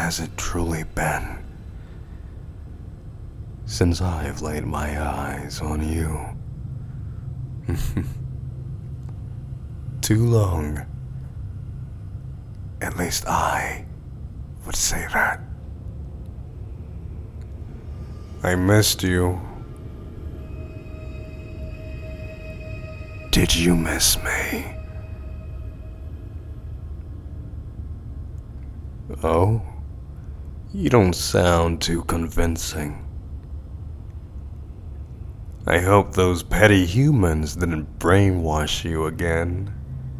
has it truly been since I've laid my eyes on you? Too long. At least I would say that. I missed you. Did you miss me? Oh? You don't sound too convincing. I hope those petty humans didn't brainwash you again.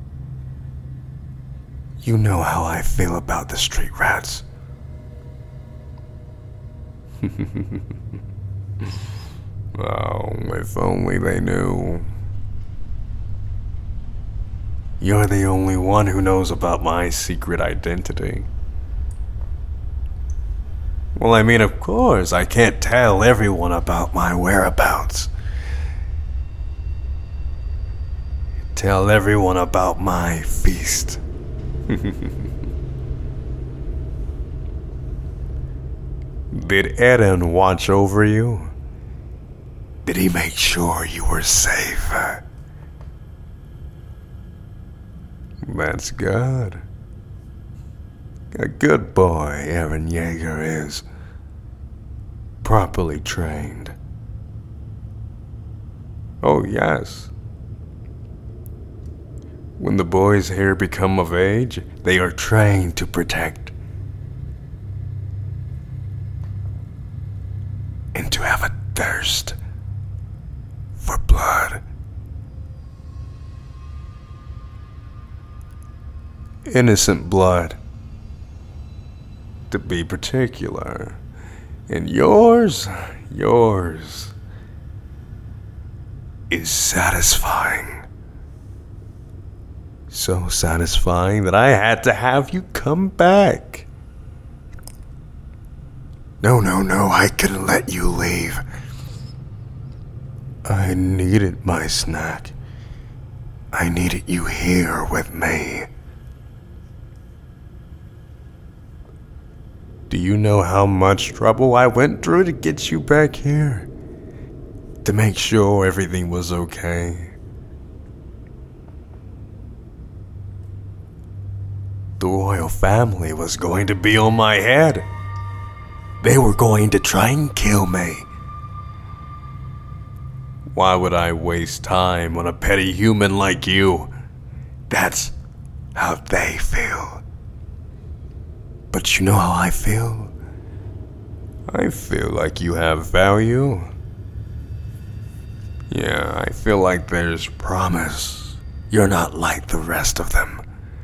You know how I feel about the street rats. Oh, if only they knew. You're the only one who knows about my secret identity. Well, I mean, of course, I can't tell everyone about my whereabouts. Tell everyone about my feast. Did Eden watch over you? Did he make sure you were safe? That's good. A good boy Eren Yeager is. Properly trained. Oh yes. When the boys here become of age, they are trained to protect. And to have a thirst for blood. Innocent blood, to be particular. And yours is satisfying. So satisfying that I had to have you come back. No, I couldn't let you leave. I needed my snack. I needed you here with me. Do you know how much trouble I went through to get you back here? To make sure everything was okay. The royal family was going to be on my head. They were going to try and kill me. Why would I waste time on a petty human like you? That's how they feel. But you know how I feel? I feel like you have value. Yeah, I feel like there's promise. You're not like the rest of them.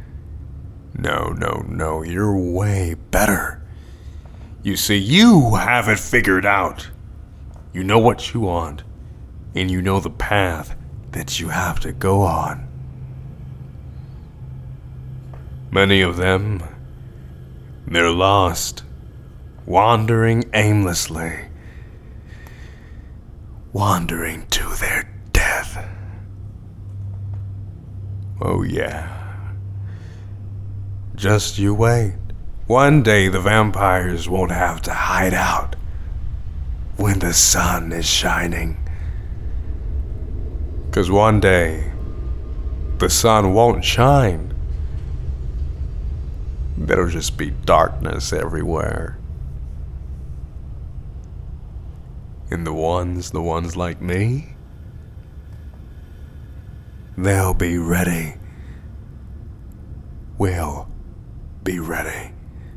No, you're way better. You see, you have it figured out. You know what you want, and you know the path that you have to go on. Many of them, they're lost, wandering aimlessly, wandering to their death. Oh yeah. Just you wait. One day the vampires won't have to hide out when the sun is shining. 'Cause one day the sun won't shine. There'll just be darkness everywhere. And the ones like me, they'll be ready. We'll be ready.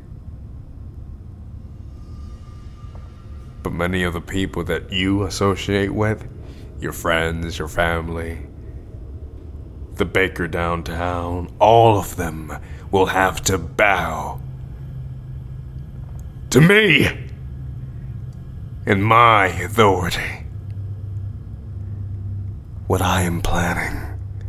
But many of the people that you associate with, your friends, your family, the baker downtown, all of them will have to bow to me and my authority. What I am planning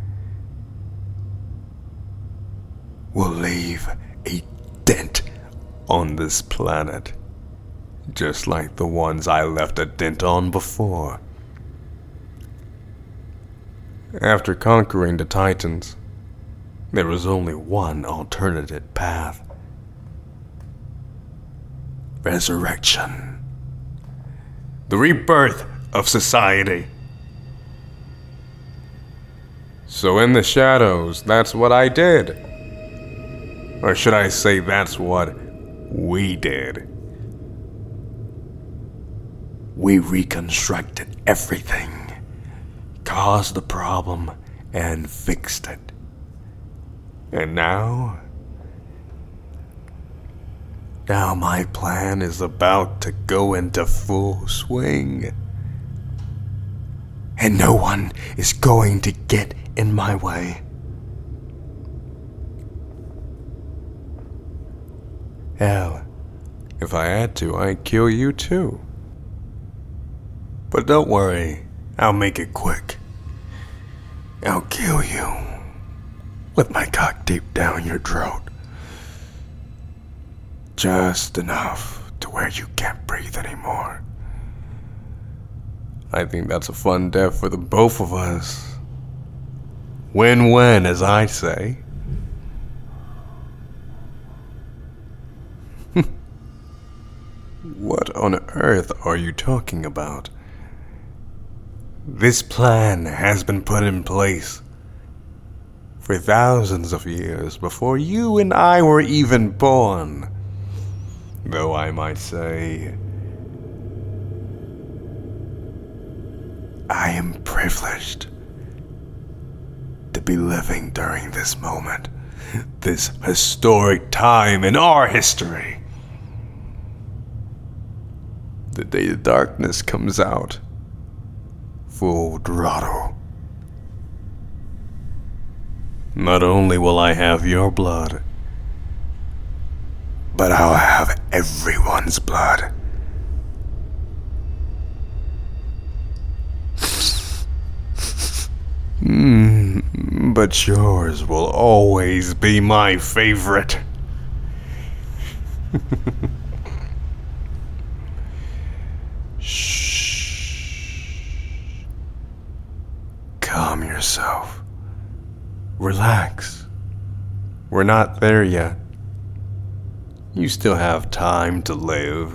will leave a dent on this planet, just like the ones I left a dent on before. After conquering the Titans, there was only one alternative path. resurrection, the rebirth of society. So in the shadows, that's what I did. Or should I say that's what we did. We reconstructed everything, caused the problem, and fixed it. And now my plan is about to go into full swing. And no one is going to get in my way. Hell, if I had to, I'd kill you too. But don't worry, I'll make it quick. I'll kill you with my cock deep down your throat. Just enough to where you can't breathe anymore. I think that's a fun death for the both of us. Win-win, as I say. What on earth are you talking about? This plan has been put in place for thousands of years before you and I were even born. Though I might say, I am privileged to be living during this moment, this historic time in our history. The day the darkness comes out, full throttle. Not only will I have your blood, but I'll have everyone's blood. But yours will always be my favorite. Shh. Calm yourself. Relax. We're not there yet. You still have time to live,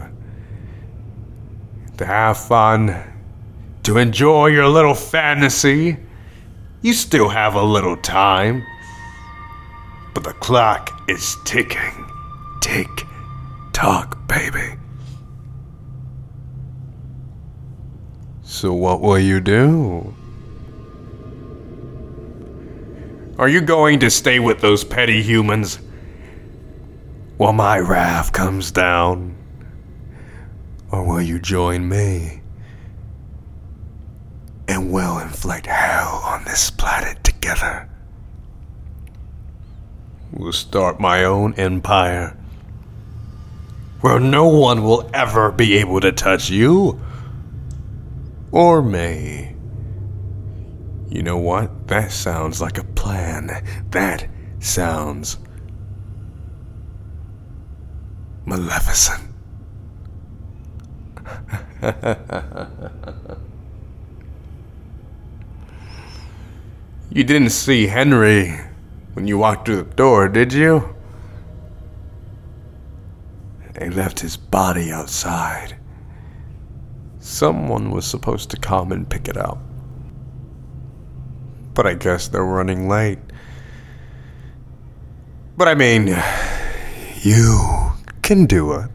to have fun, to enjoy your little fantasy. You still have a little time. But the clock is ticking. Tick tock, baby. So what will you do? Are you going to stay with those petty humans while my wrath comes down? Or will you join me? And we'll inflict hell on this planet together. We'll start my own empire where no one will ever be able to touch you or me. You know what? That sounds like a plan. That sounds maleficent. You didn't see Henry when you walked through the door, did you? He left his body outside. Someone was supposed to come and pick it up. But I guess they're running late. But I mean, you can do it.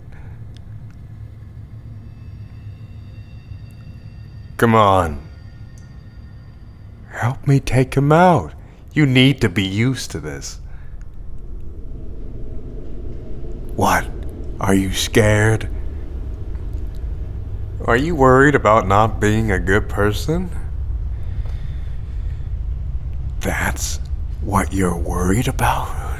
Come on. Help me take him out. You need to be used to this. What? Are you scared? Are you worried about not being a good person? That's what you're worried about?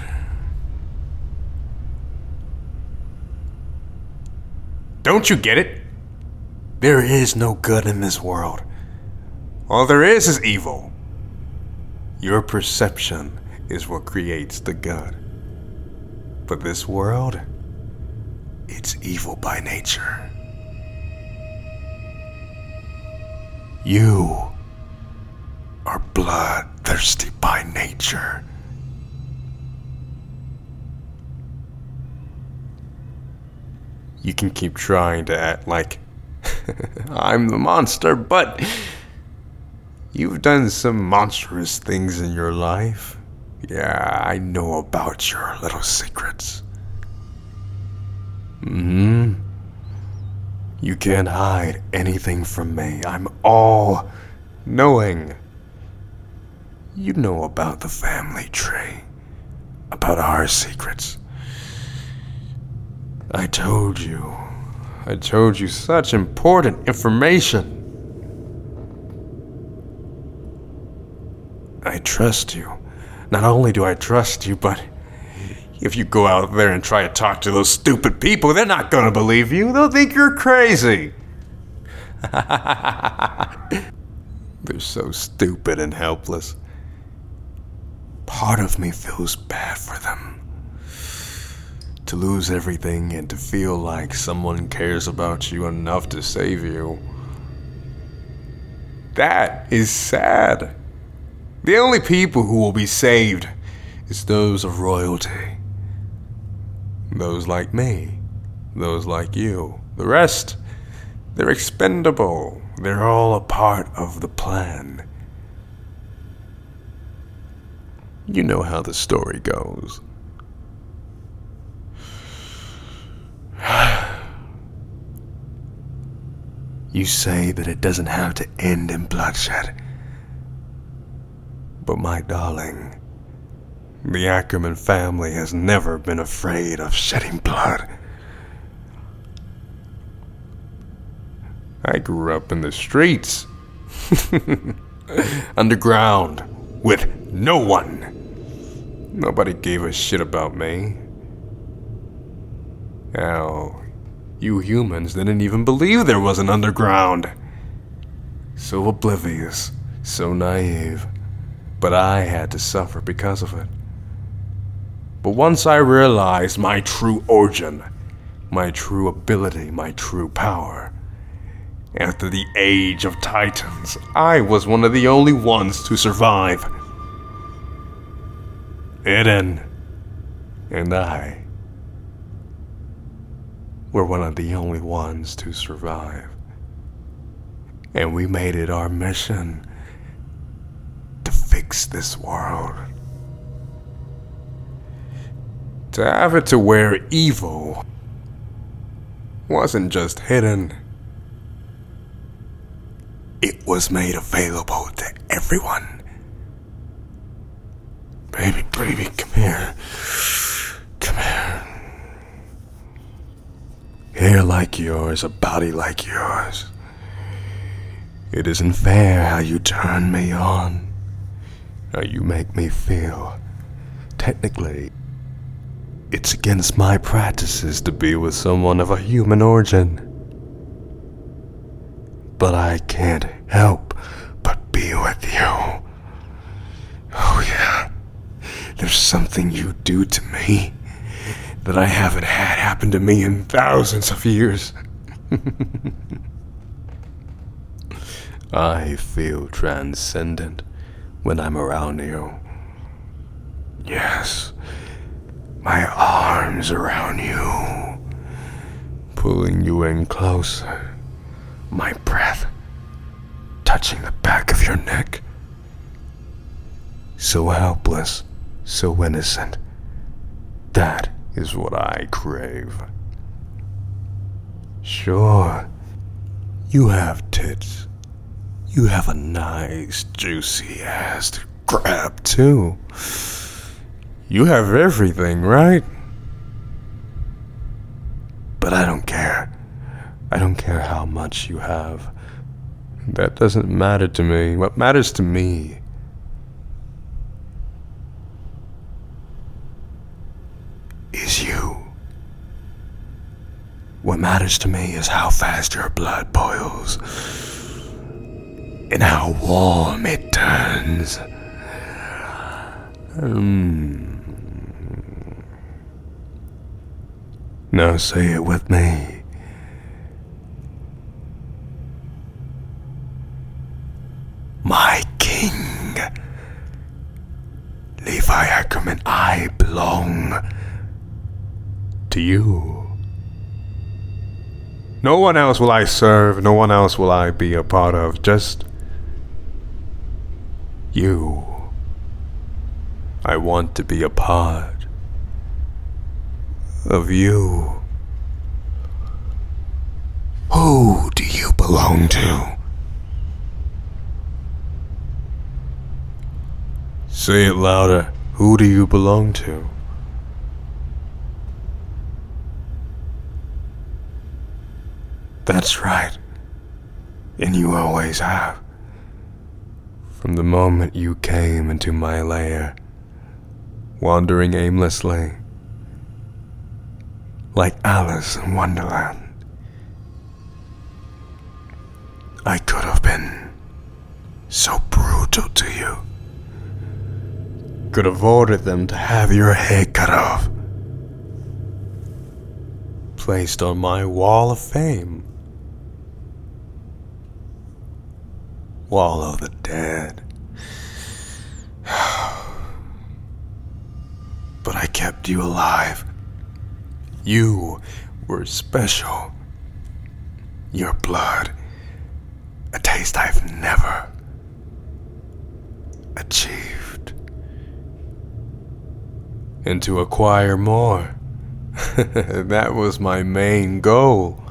Don't you get it? There is no good in this world. All there is evil. Your perception is what creates the good. But this world, it's evil by nature. You are bloodthirsty by nature. You can keep trying to act like I'm the monster, but you've done some monstrous things in your life. Yeah, I know about your little secrets. You can't hide anything from me. I'm all knowing. You know about the family tree, about our secrets. I told you such important information. I trust you. Not only do I trust you, but if you go out there and try to talk to those stupid people, they're not gonna believe you. They'll think you're crazy. They're so stupid and helpless. Part of me feels bad for them. To lose everything and to feel like someone cares about you enough to save you. That is sad. The only people who will be saved is those of royalty. Those like me. Those like you. The rest, they're expendable. They're all a part of the plan. You know how the story goes. You say that it doesn't have to end in bloodshed. But my darling, the Ackerman family has never been afraid of shedding blood. I grew up in the streets. Underground, with no one. Nobody gave a shit about me. Hell, you humans didn't even believe there was an underground. So oblivious, so naive. But I had to suffer because of it. But once I realized my true origin, my true ability, my true power, after the age of Titans, I was one of the only ones to survive. Eden and I were one of the only ones to survive. And we made it our mission to fix this world. To have it to where evil wasn't just hidden. It was made available to everyone. Baby, come here. Come here. Hair like yours, a body like yours. It isn't fair how you turn me on, how you make me feel. Technically, it's against my practices to be with someone of a human origin. But I can't help but be with you. Oh yeah, there's something you do to me that I haven't had happen to me in thousands of years. I feel transcendent when I'm around you. Yes, my arms around you, pulling you in closer, my breath touching the back of your neck. So helpless, so innocent. That is what I crave. Sure, you have tits. You have a nice, juicy ass to grab, too. You have everything, right? But I don't care. I don't care how much you have. That doesn't matter to me. What matters to me is you. What matters to me is how fast your blood boils and how warm it turns. Now say it with me. My king, Levi Ackerman, I belong to you. No one else will I serve, no one else will I be a part of, just you. I want to be a part of you. Who do you belong to? Say it louder. Who do you belong to? That's right. And you always have. From the moment you came into my lair, wandering aimlessly, like Alice in Wonderland. I could have been so brutal to you. Could have ordered them to have your head cut off, placed on my wall of fame. Wall of the dead. But I kept you alive. You were special. Your blood, a taste I've never achieved. And to acquire more, that was my main goal.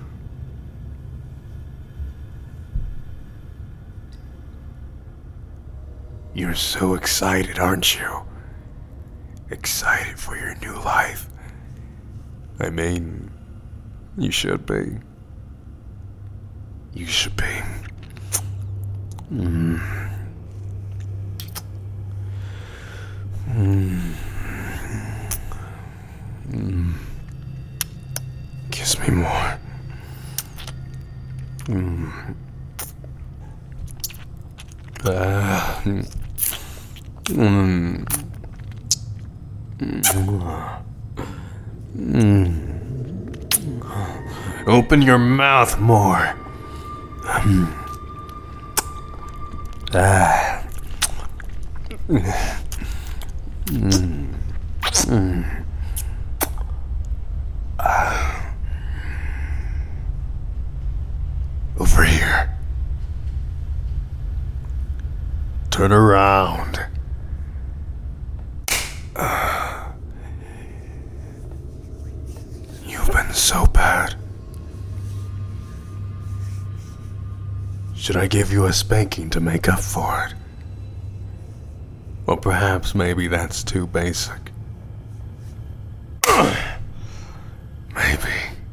You're so excited, aren't you? Excited for your new life. I mean, you should be. You should be. Kiss me more. Open your mouth more. Over here. Turn around. You've been so bad. Should I give you a spanking to make up for it? Or perhaps maybe that's too basic. Maybe.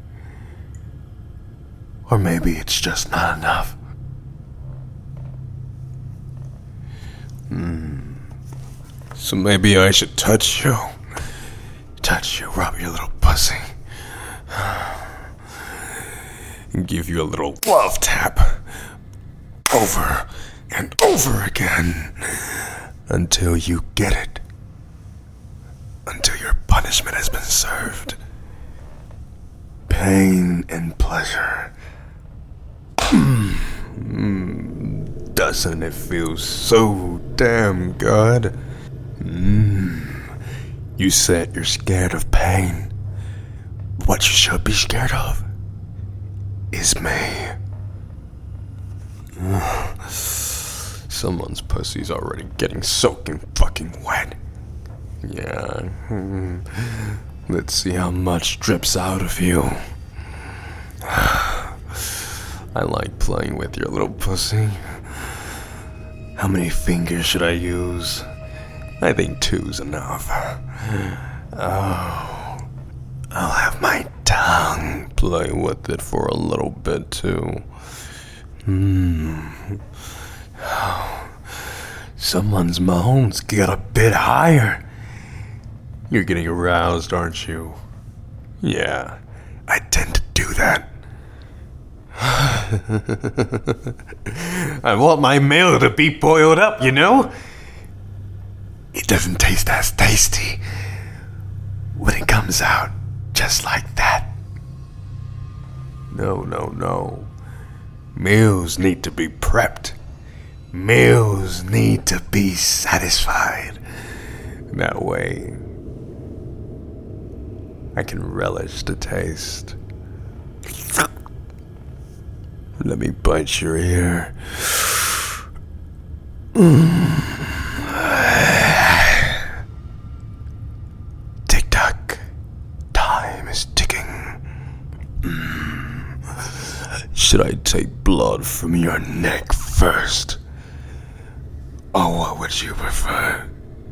Or maybe it's just not enough. So maybe I should touch you. Touch you, rub your little pussy. And give you a little love tap. Over and over again. Until you get it. Until your punishment has been served. Pain and pleasure. Doesn't it feel so damn good? You said you're scared of pain. What you should be scared of is me. Someone's pussy's already getting soaking fucking wet. Yeah. Let's see how much drips out of you. I like playing with your little pussy. How many fingers should I use? I think 2's enough. Oh, I'll have my tongue play with it for a little bit too. Someone's moans get a bit higher. You're getting aroused, aren't you? Yeah, I tend to do that. I want my meal to be boiled up, you know? It doesn't taste as tasty when it comes out just like that. No. Meals need to be prepped. Meals need to be satisfied. That way, I can relish the taste. Let me bite your ear. Tick-tock. Time is ticking. Should I take blood from your neck first? Or what would you prefer?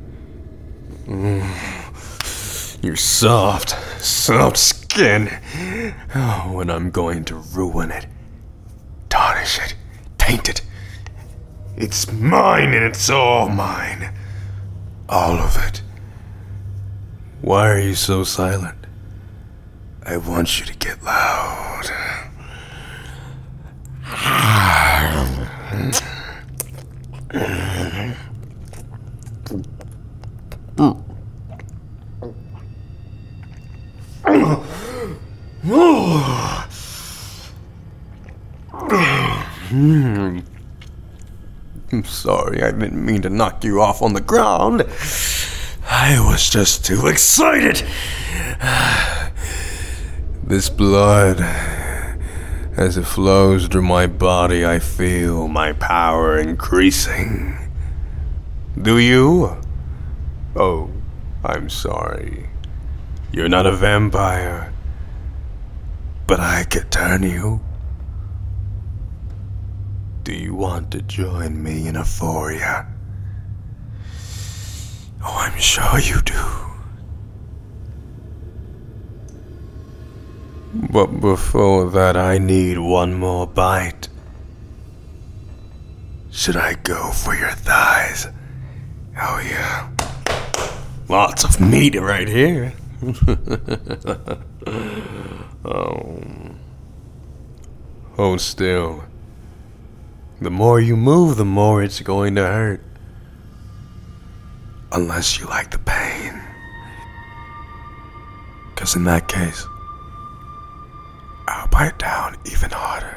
Your soft skin. Oh, and I'm going to ruin it. Tarnish it. Taint it. It's mine and it's all mine. All of it. Why are you so silent? I want you to get loud. I'm sorry, I didn't mean to knock you off on the ground. I was just too excited. This blood, as it flows through my body, I feel my power increasing. Do you? Oh, I'm sorry. You're not a vampire. But I could turn you. Do you want to join me in Euphoria? Oh, I'm sure you do. But before that, I need one more bite. Should I go for your thighs? Oh, yeah. Lots of meat right here. Oh. Hold still. The more you move, the more it's going to hurt. Unless you like the pain. 'Cause in that case, I'll bite down even harder.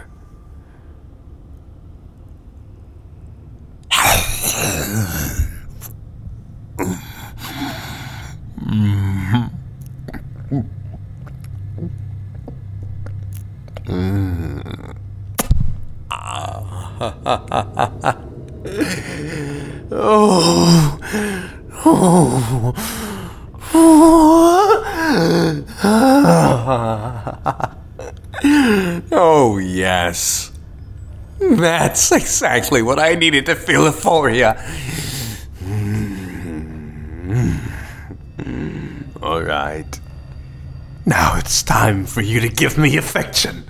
Oh, yes. That's exactly what I needed to feel euphoria. All right. Now it's time for you to give me affection.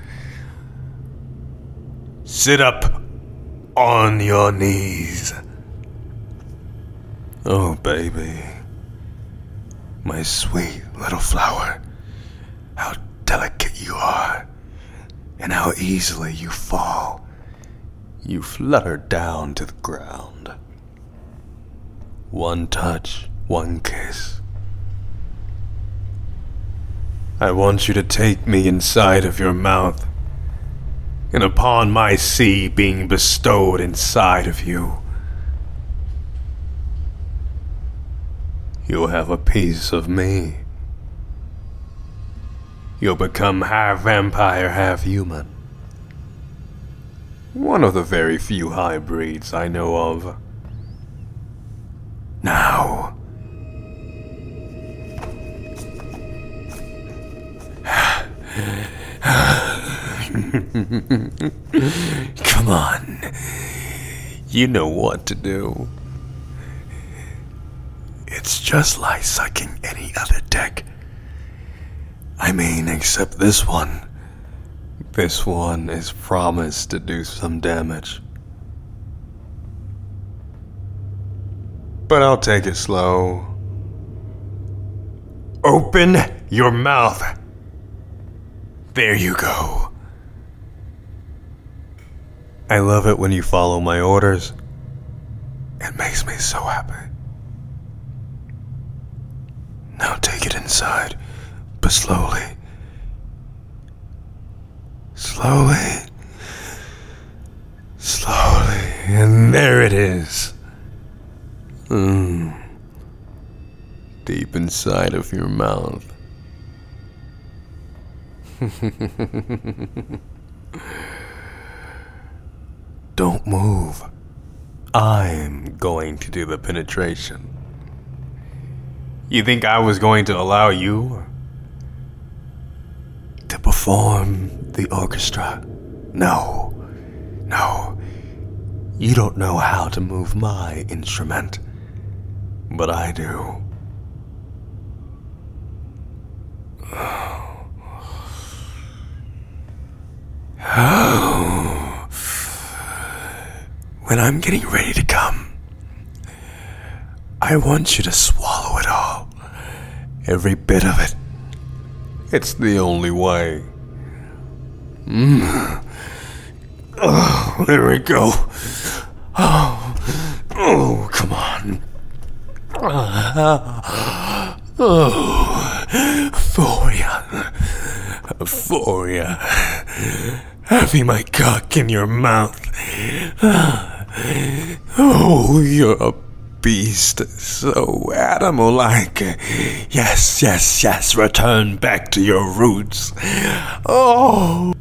Sit up on your knees. Oh, baby. My sweet little flower. How delicate you are. And how easily you fall. You flutter down to the ground. One touch, one kiss. I want you to take me inside of your mouth. And upon my sea being bestowed inside of you, you'll have a piece of me. You'll become half vampire, half human. One of the very few hybrids I know of. Now, come on. You know what to do. It's just like sucking any other dick. I mean, except this one. This one is promised to do some damage. But I'll take it slow. Open your mouth. There you go. I love it when you follow my orders. It makes me so happy. Now take it inside, but slowly. Slowly. Slowly. And there it is. Deep inside of your mouth. Don't move. I'm going to do the penetration. You think I was going to allow you to perform the orchestra? No. You don't know how to move my instrument, but I do. When I'm getting ready to come, I want you to swallow it all. Every bit of it. It's the only way. Oh, there we go. Oh, come on. Euphoria. Having my cock in your mouth. Oh, you're a beast, so animal-like. Yes, return back to your roots. Oh,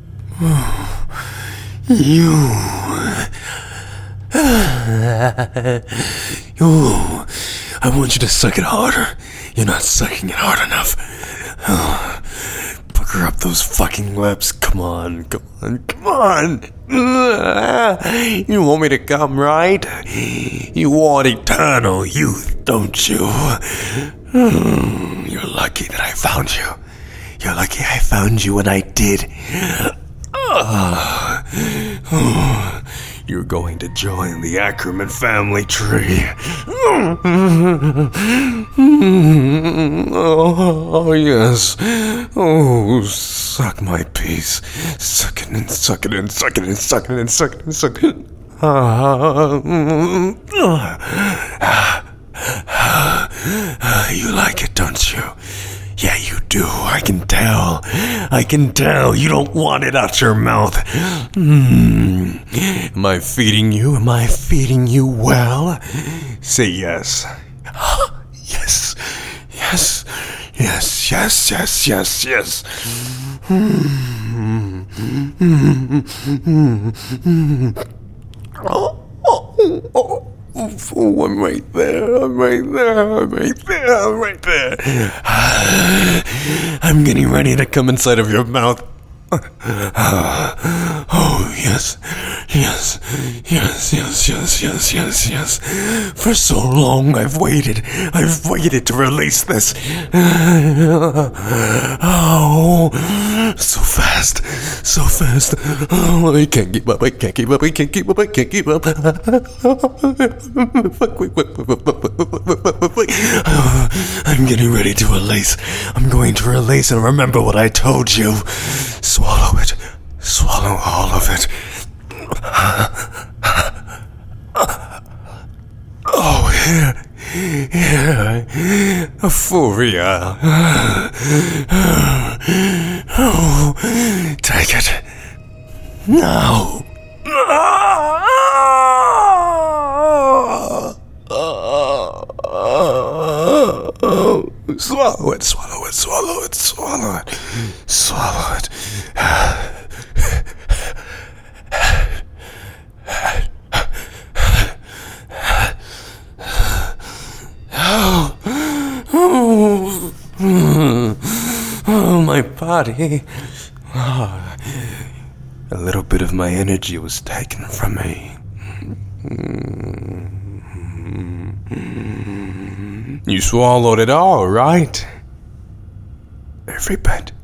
I want you to suck it harder. You're not sucking it hard enough. Pucker up those fucking lips. Come on. You want me to come, right? You want eternal youth, don't you? You're lucky that I found you. You're lucky I found you when I did. You're going to join the Ackerman family tree. Oh, yes. Oh, suck my piece. Suck it in. You like it, don't you? Yeah, you do. I can tell. You don't want it out your mouth. Am I feeding you? Am I feeding you well? Say yes. Yes. Oh, I'm right there. I'm getting ready to come inside of your mouth. Oh, yes. For so long I've waited to release this. Oh, so fast. Oh, I can't keep up. I'm getting ready to release. I'm going to release and remember what I told you. Swallow it. Swallow all of it. Oh, here. Euphoria. Oh, take it. Now. Swallow it. Oh, my body. A little bit of my energy was taken from me. You swallowed it all, right? Every bit.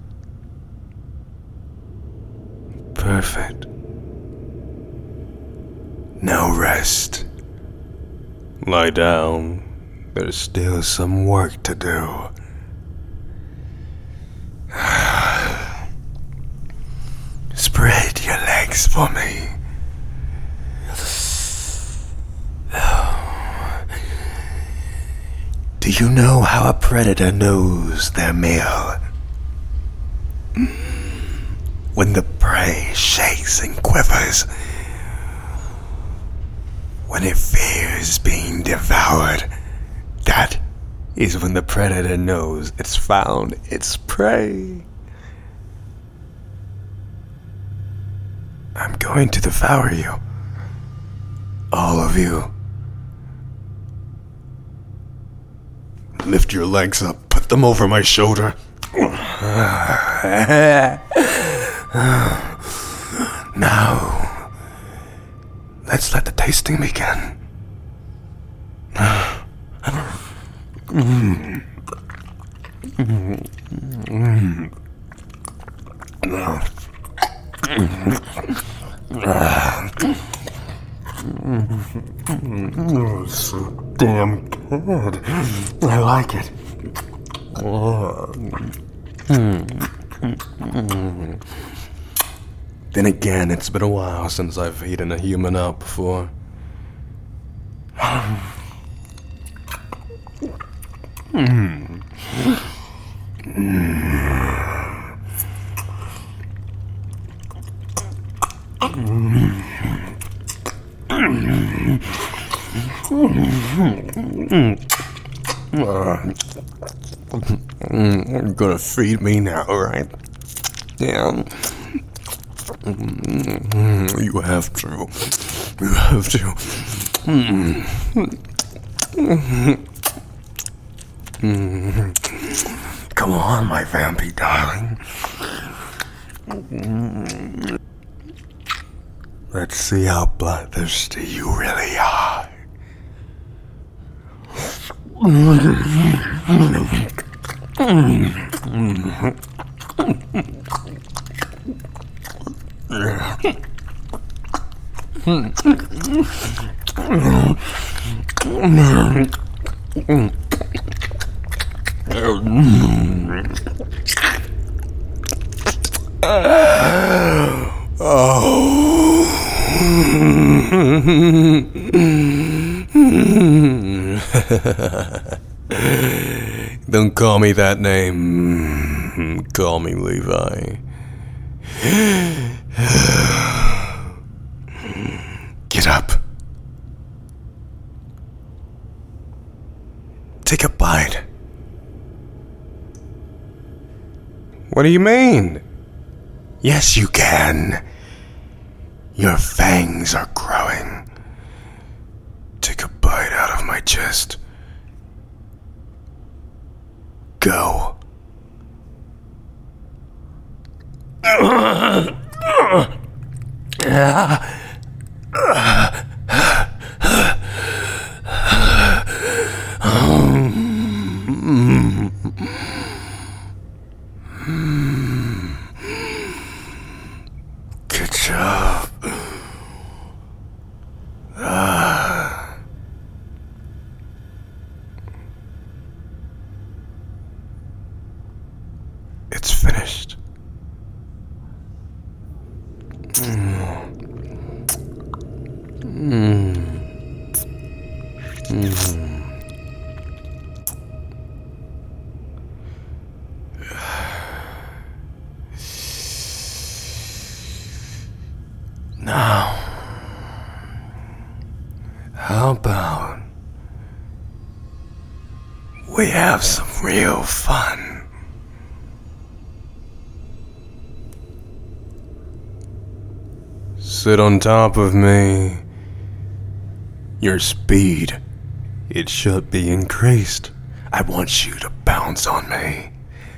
Perfect. Now rest. Lie down. There's still some work to do. Spread your legs for me. Do you know how a predator knows their meal? When the prey shakes and quivers. When it fears being devoured. That is when the predator knows it's found its prey. I'm going to devour you. All of you. Lift your legs up, put them over my shoulder. Now, let's let the tasting begin. So damn good. I like it. Then again, it's been a while since I've eaten a human out before. You're gonna feed me now, right? Yeah. You have to. You have to. Come on, my vampy darling. Let's see how bloodthirsty you really are. Don't call me that name. Call me Levi. Get up. Take a bite. What do you mean? Yes, you can. Your fangs are growing. Take a bite out of my chest. Go. Good job. It's finished. Now, how about we have some real fun? Sit on top of me. Your speed, it should be increased. I want you to bounce on me.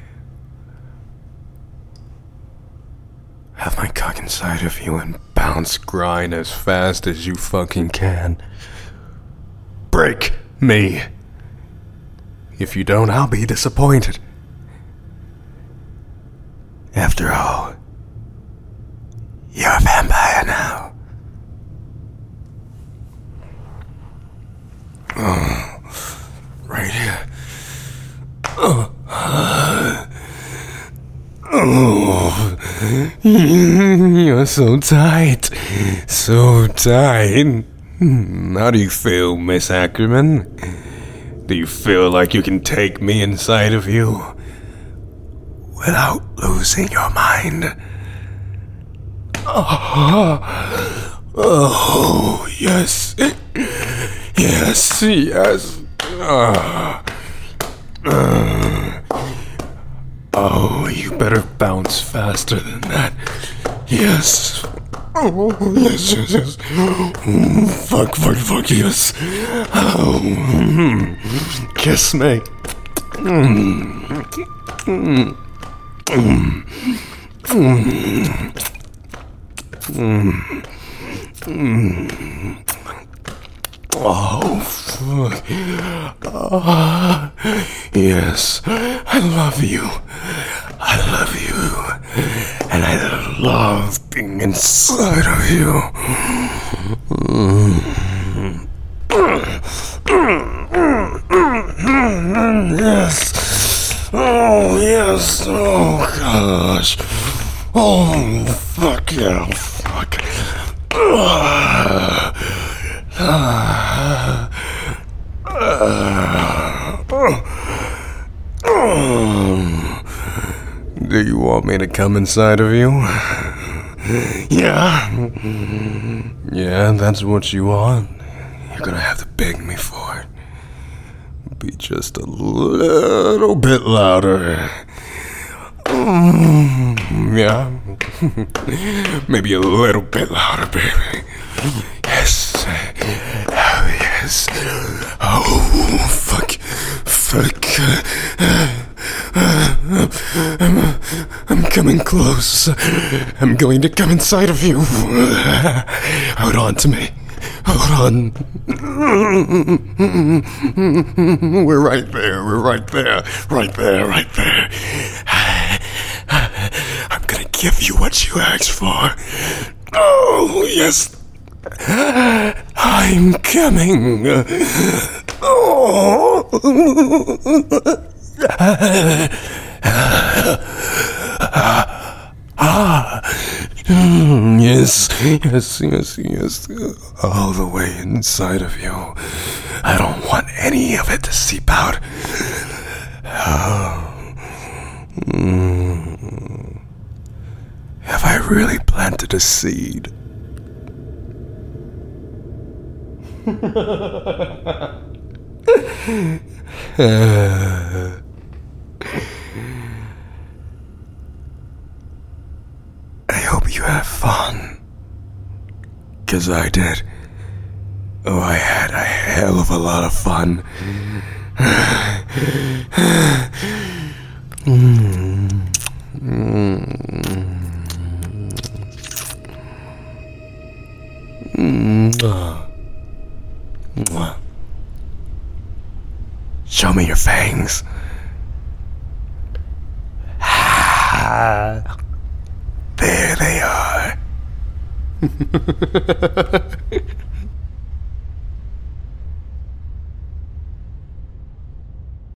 Have my cock inside of you and bounce, grind as fast as you fucking can. Break me. If you don't, I'll be disappointed. After all, you're a vampire now. Right here. You're so tight. So tight. How do you feel, Miss Ackerman? Do you feel like you can take me inside of you without losing your mind? Oh, yes. Yes, yes. Oh, you better bounce faster than that. Yes. Oh, yes, yes, yes. Fuck, fuck, fuck, yes. Oh, kiss me. Oh, fuck. Yes, I love you. I love you. And I love being inside of you. Yes. Oh, yes. Oh, gosh. Oh, fuck yeah. Fuck. Do you want me to come inside of you? Yeah. Yeah, that's what you want. You're gonna have to beg me for it. Be just a little bit louder. Yeah. Maybe a little bit louder, baby. Yes. Oh, yes. Oh, fuck. Fuck. I'm coming close. I'm going to come inside of you. Hold on to me. Hold on. We're right there. We're right there. Right there. Right there. I'm gonna give you what you asked for. Oh, yes. I'm coming. Oh. Yes, yes, yes, yes. All the way inside of you. I don't want any of it to seep out. Have I really planted a seed? I hope you have fun. 'Cause I did. Oh, I had a hell of a lot of fun. Show me your fangs. There they are.